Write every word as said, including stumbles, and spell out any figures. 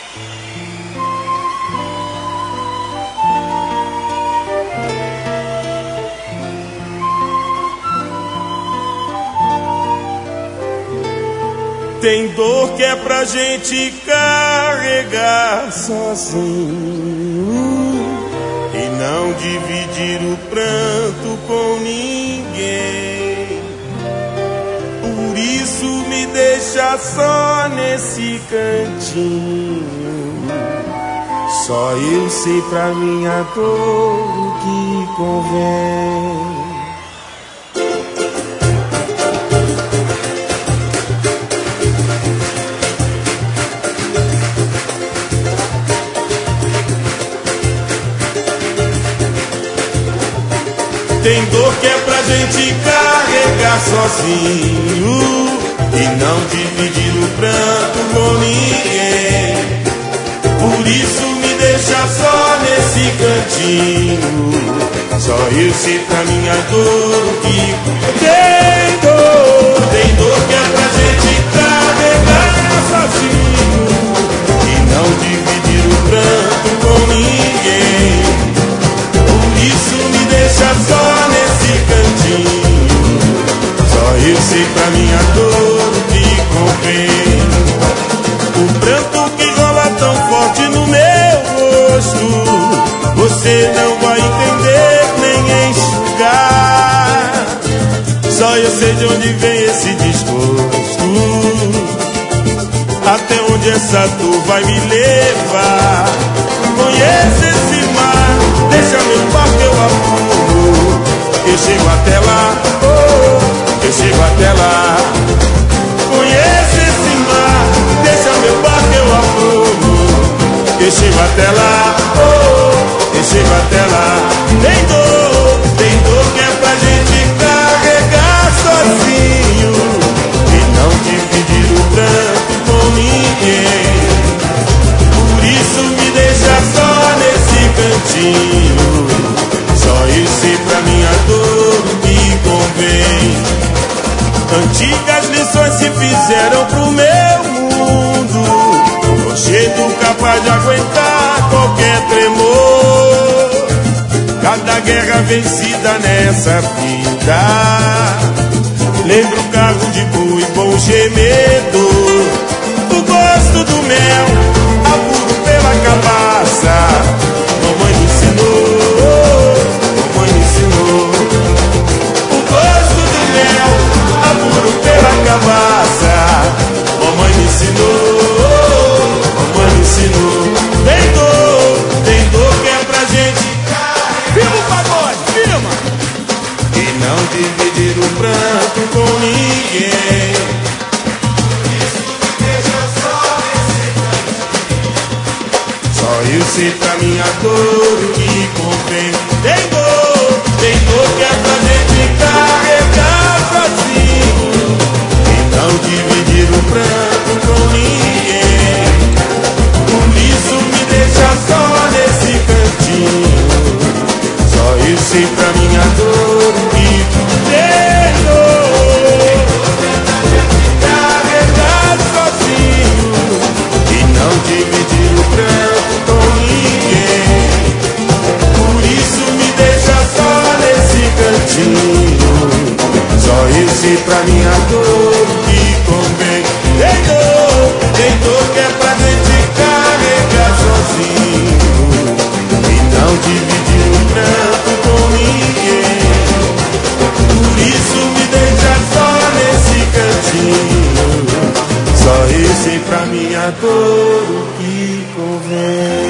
Tem dor que é pra gente carregar sozinho e não dividir o pranto com ninguém. Por isso me deixa só nesse cantinho. Só eu sei pra minha dor o que convém. Tem dor que é pra gente carregar sozinho e não dividir o pranto com ninguém. Por isso me deixa só nesse cantinho. Só eu sei pra minha dor o que tem dor. Tem dor que é pra gente carregar sozinho e não dividir o pranto com ninguém. Por isso me deixa só nesse cantinho. Só eu sei pra minha dor o que convém. O pranto que rola tão forte no meu rosto, você não vai entender nem enxugar. Só eu sei de onde vem esse desgosto, até onde essa dor vai me levar. Conheço esse mar, deixa meu barco eu afundo. Eu chego até lá, oh, eu chego até lá. Conheço esse mar, deixa meu barco eu afundo. Eu chego até lá, oh, eu chego até lá. Tem dor, tem dor que é pra gente carregar sozinho e não dividir o pranto com ninguém. Por isso me deixa só nesse cantinho. Só eu sei pra minha dor o que convém. Antigas lições se fizeram pro meu mundo, jeito capaz de aguentar qualquer tremor. Cada guerra vencida nessa vida, lembro o carro de boi bom gemedor. O gosto do mel, apuro pela cabaça. Mamãe me ensinou, mamãe me ensinou. O gosto do mel, apuro pela cabaça. Mamãe me ensinou, mamãe me ensinou. Tem dor, tem dor que é pra gente firma o pagode, firma! E não dividir o pranto com ninguém. Só eu sei pra minha dor o que convém. Tem dor, tem dor que é pra gente carregar sozinho e não dividir o pranto com ninguém. Por isso me deixa só nesse cantinho. Só eu sei pra minha dor o que tem dor. Carregar sozinho e não dividir o pranto com ninguém. Por isso me deixa só nesse cantinho. Só eu sei pra minha dor o que convém. Tem dor, tem dor que é pra gente carregar sozinho e não dividir o pranto com ninguém. Por isso me deixa só nesse cantinho. Só eu sei pra minha dor o que convém.